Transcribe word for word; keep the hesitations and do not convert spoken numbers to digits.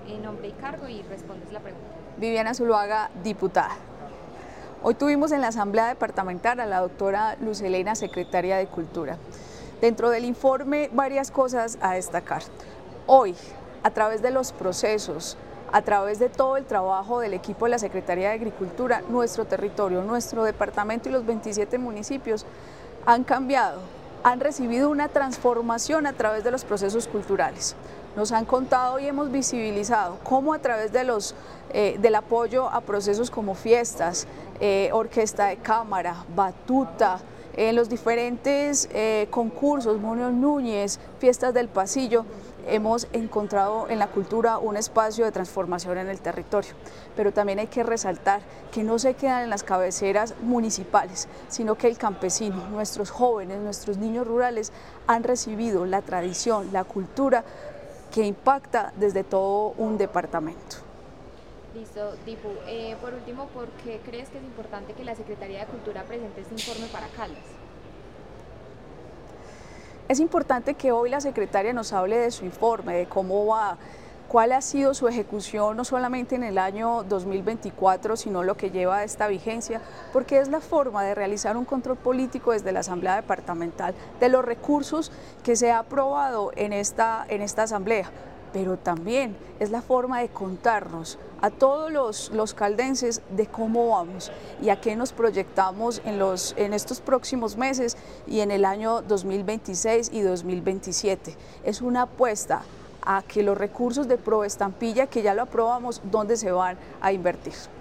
eh, nombre y cargo y respondes la pregunta. Viviana Zuluaga, diputada. Hoy tuvimos en la Asamblea Departamental a la doctora Luz Helena, secretaria de Cultura. Dentro del informe, varias cosas a destacar. Hoy, a través de los procesos, a través de todo el trabajo del equipo de la Secretaría de Agricultura, nuestro territorio, nuestro departamento y los veintisiete municipios han cambiado, han recibido una transformación a través de los procesos culturales. Nos han contado y hemos visibilizado cómo a través de los, eh, del apoyo a procesos como fiestas, eh, orquesta de cámara, batuta, en los diferentes eh, concursos, Muñoz Núñez, fiestas del pasillo, hemos encontrado en la cultura un espacio de transformación en el territorio. Pero también hay que resaltar que no se quedan en las cabeceras municipales, sino que el campesino, nuestros jóvenes, nuestros niños rurales han recibido la tradición, la cultura que impacta desde todo un departamento. Listo, Dipu. Eh, por último, ¿por qué crees que es importante que la Secretaría de Cultura presente este informe para Caldas? Es importante que hoy la secretaria nos hable de su informe, de cómo va, cuál ha sido su ejecución, no solamente en el año dos mil veinticuatro, sino lo que lleva a esta vigencia, porque es la forma de realizar un control político desde la Asamblea Departamental de los recursos que se ha aprobado en esta, en esta Asamblea, pero también es la forma de contarnos a todos los, los caldenses de cómo vamos y a qué nos proyectamos en, los, en estos próximos meses y en el año dos mil veintiséis y dos mil veintisiete. Es una apuesta a que los recursos de Proestampilla, que ya lo aprobamos, ¿dónde se van a invertir?